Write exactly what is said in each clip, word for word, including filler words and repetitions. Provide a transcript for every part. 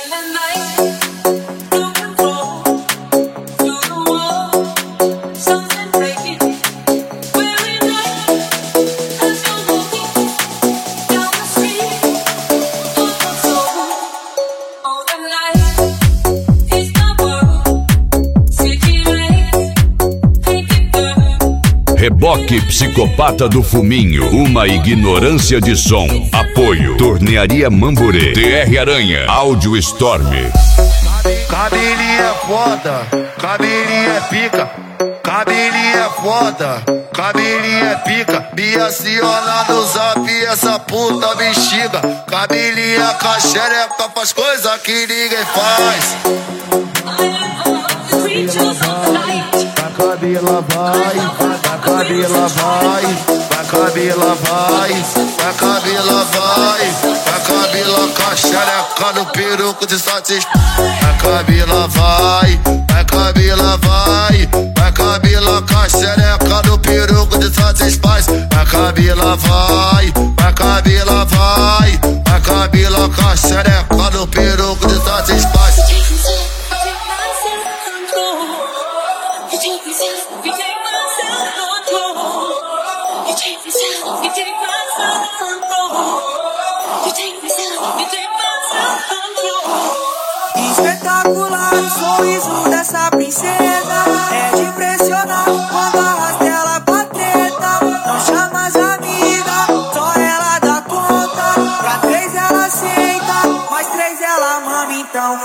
Reboque Psicopata do Fuminho, uma ignorância de som. Apoio Tornearia Mamburê, T R Aranha, Áudio Storm. Cabelinho é foda, cabelinho é pica, cabelinho é foda, cabelinho é pica. Me aciona no zap, essa puta bexiga. Cabelinho é caxereca, faz coisa que ninguém faz. Vai cabela vai, vai cabela vai, vai cabela vai, vai cabela vai, vai cabela caxereca no peruco de satisfação. Vai cabela vai, vai cabela vai, vai cabela caxereca no peruco de satisfaz. Vai cabela vai, vai cabela vai, vai cabela caxereca no peruco de satisfaz. Espetacular o sorriso dessa princesa, é de impressionar quando arrasta ela pra treta. Não chama as amigas, só ela dá conta. Pra três ela senta, mais três ela mama então.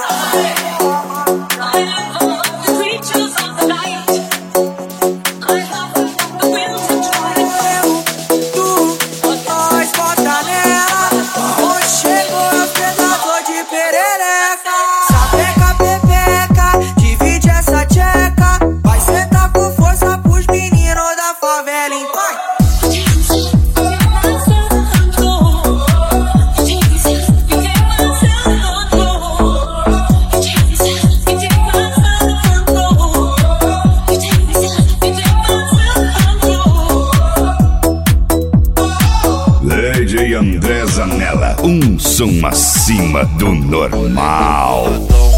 D J André Zanella, um som acima do normal.